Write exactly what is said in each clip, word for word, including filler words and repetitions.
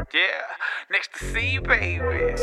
Yeah, next to C, baby.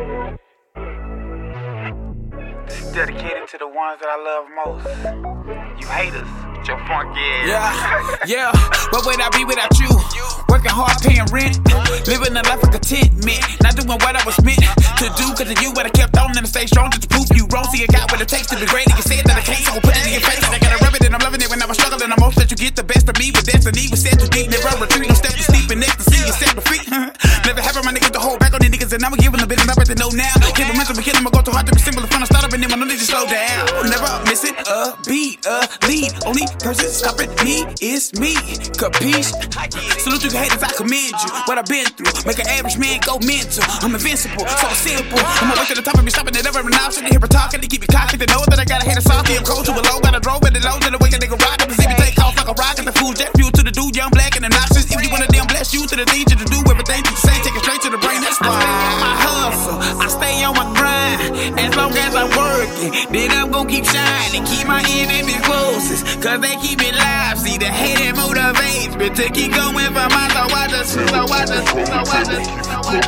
Dedicated to the ones that I love most. You haters, your funky ass. Yeah, yeah, where would I be without you? Working hard, paying rent, living a life of contentment. Not doing what I was meant to do, cause of you, but I kept on and stay strong just to prove you wrong. See, I got what it takes to be great, and you said that I can't, so I put it in your face. I gotta rub it, and I'm loving it when I was struggling. I'm most that you get the best of me, with destiny was set too deep. Never retreat, no step to sleep, and next to see you set my feet. Never having my niggas to hold back on these niggas, and I'ma give them a bit of nothing to know now. Keep them mental, but kill them, I go too hard to be simple. Fun to start up, and then my knowledge just slow down. Never missing a beat, a lead. Only person stopping me is me. Capiche? Salute you haters, I commend you. What I've been through, make an average man go mental. I'm invincible, so simple. I'm away to the top and be stopping it every now. Shouldn't hear me talking to keep me cocky. They know that I gotta hit a soft. I'm cold to a low, but I drove with it low to the way a nigga ride. See me take off like a rocket. The food jet fuel to the dude, young black and obnoxious. If you wanna damn bless you to the need you to do everything you say, take it straight to the brain. That's why I stay on my hustle, I stay on my grind. As long as I'm working, then I'm gon' keep shining. Keep my enemies closest, cause they keep me live. See the hate and motivates me to keep going for my so I just, so I just, so I just, so I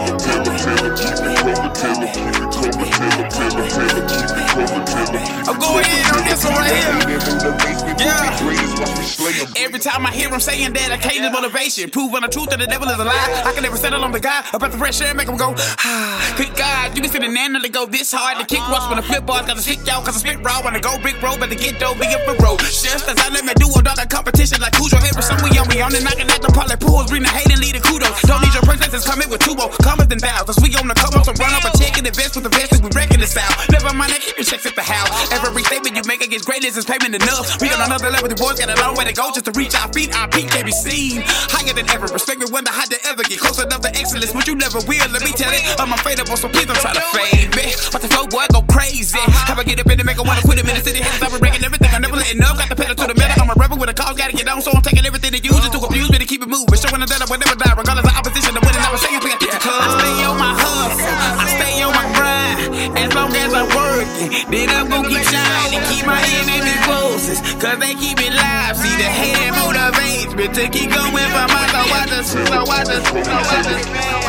just. I'm going in on this one right here. Yeah. Every time I hear him saying that I can't motivation, proving the truth that the devil is a lie. I can never settle on the guy about the fresh air, make him go. Good God, you can see the nana to go this hard. The kick rocks when the flip bars, got to stick y'all, cause I spit raw. When I go brick road, better get dope, big up the road. Just as I let me do a dog, a competition like who's your hero. Some we on, we on, and knocking at the part like pools, bring the hate and lead the kudos. Don't need your princesses coming with two more commas than thousands. We on the come up, so run up a check and invest with the best, we reckon this out. Never mind, I keep your checks at the house. Every statement you make against greatness is payment enough. We on another level, the boys got a long way to go just to reach our feet. Our peak can't be seen. Higher than ever, respect me, wonder how to ever get close enough to excellence, but you never will. Let me tell it, I'm unfadable, so please don't try to fade me. But the flow boy go crazy. How I get up in the make I wanna quit him in the city. Haters, I've been breaking everything, I'm never letting up. Got the pedal to the metal, I'm a rebel with a cause, gotta get on, so I'm taking everything to use it to abuse me to keep it moving. Showing them that I would never die, regardless of opposition. The winning, I was saying, pick up the I stay on my hustle, I stay on my grind. As long as I'm working, then I'm gon' keep shining. Keep my enemies closest, cause they keep me live. See the hate and motivates me to keep going for my so I just, so I just, so I just,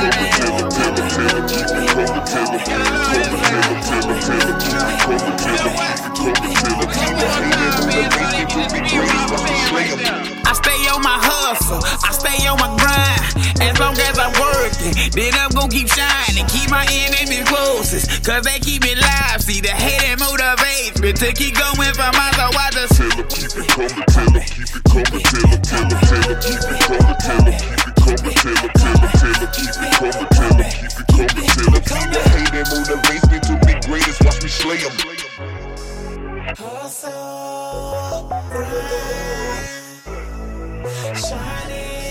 I stay on my hustle, I stay on my grind. As long as I'm working, then I'm gon' keep shining. Keep my enemies closest, cause they keep me live. See the hate and motivates me to keep going for my so I just tell them, keep it coming, tell them, keep it coming, tell them, tell them, tell them, keep it coming, tell them, keep it coming, tell them, tell them, tell them, keep it coming, tell them, keep it coming, tell them. See the hate and motivates me to be greatest, watch me slay them. Hustle, grind, shining.